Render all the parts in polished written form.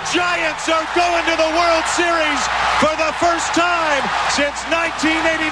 Giants are going to the World Series for the first time since 1989.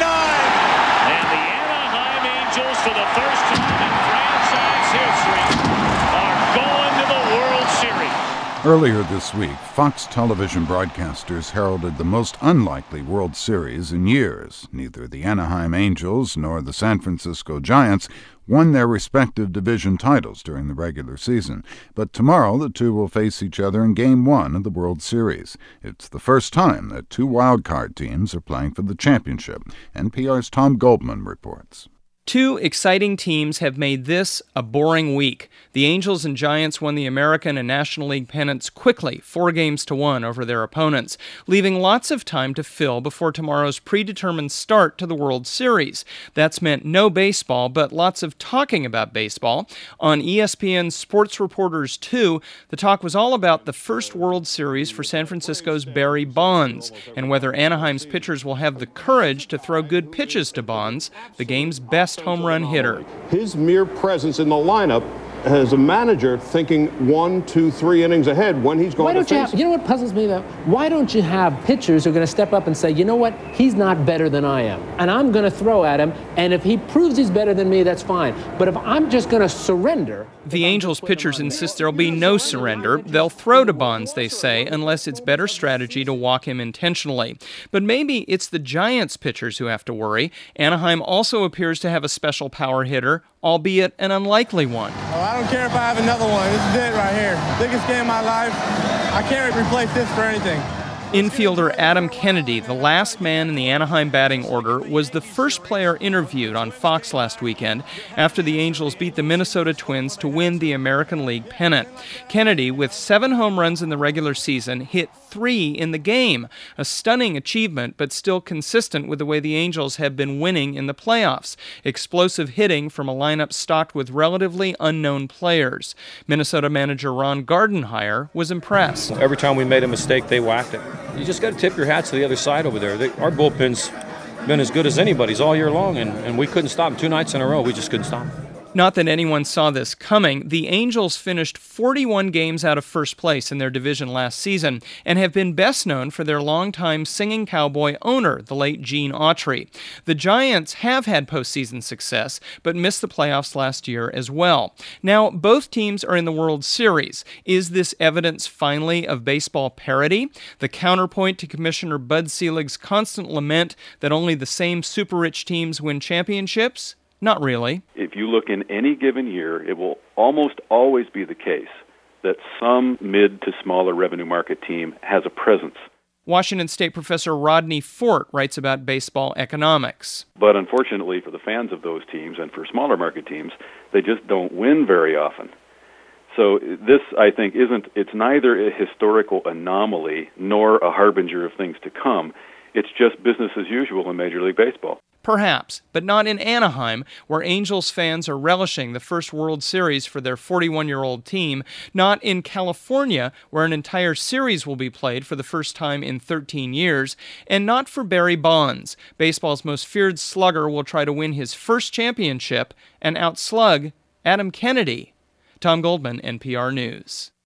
And the Anaheim Angels, for the first time in franchise history, are going to the World Series. Earlier this week, Fox television broadcasters heralded the most unlikely World Series in years. Neither the Anaheim Angels nor the San Francisco Giants won their respective division titles during the regular season. But tomorrow the two will face each other in Game 1 of the World Series. It's the first time that two wildcard teams are playing for the championship. NPR's Tom Goldman reports. Two exciting teams have made this a boring week. The Angels and Giants won the American and National League pennants quickly, 4-1 over their opponents, leaving lots of time to fill before tomorrow's predetermined start to the World Series. That's meant no baseball, but lots of talking about baseball. On ESPN's Sports Reporters 2, the talk was all about the first World Series for San Francisco's Barry Bonds, and whether Anaheim's pitchers will have the courage to throw good pitches to Bonds, the game's best home run hitter. His mere presence in the lineup as a manager thinking 1, 2, 3 innings ahead when he's going to face. You know what puzzles me though? Why don't you have pitchers who are going to step up and say, you know what, he's not better than I am, and I'm going to throw at him, and if he proves he's better than me, that's fine. But if I'm just going to surrender. The Angels pitchers insist there'll be no surrender. They'll throw to Bonds, they say, unless it's better strategy to walk him intentionally. But maybe it's the Giants pitchers who have to worry. Anaheim also appears to have a special power hitter, albeit an unlikely one. Oh, I don't care if I have another one. This is it right here. Biggest game of my life. I can't replace this for anything. Infielder Adam Kennedy, the last man in the Anaheim batting order, was the first player interviewed on Fox last weekend after the Angels beat the Minnesota Twins to win the American League pennant. Kennedy, with 7 home runs in the regular season, hit 3 in the game, a stunning achievement, but still consistent with the way the Angels have been winning in the playoffs. Explosive hitting from a lineup stocked with relatively unknown players. Minnesota manager Ron Gardenhire was impressed. Every time we made a mistake, they whacked it. You just got to tip your hats to the other side over there. Our bullpen's been as good as anybody's all year long, and we couldn't stop them 2 nights in a row. We just couldn't stop them. Not that anyone saw this coming, the Angels finished 41 games out of first place in their division last season and have been best known for their longtime singing cowboy owner, the late Gene Autry. The Giants have had postseason success, but missed the playoffs last year as well. Now, both teams are in the World Series. Is this evidence finally of baseball parity? The counterpoint to Commissioner Bud Selig's constant lament that only the same super-rich teams win championships? Not really. If you look in any given year, it will almost always be the case that some mid to smaller revenue market team has a presence. Washington State professor Rodney Fort writes about baseball economics. But unfortunately for the fans of those teams and for smaller market teams, they just don't win very often. So this, I think, it's neither a historical anomaly nor a harbinger of things to come. It's just business as usual in Major League Baseball. Perhaps, but not in Anaheim, where Angels fans are relishing the first World Series for their 41-year-old team, not in California, where an entire series will be played for the first time in 13 years, and not for Barry Bonds. Baseball's most feared slugger will try to win his first championship and outslug Adam Kennedy. Tom Goldman, NPR News.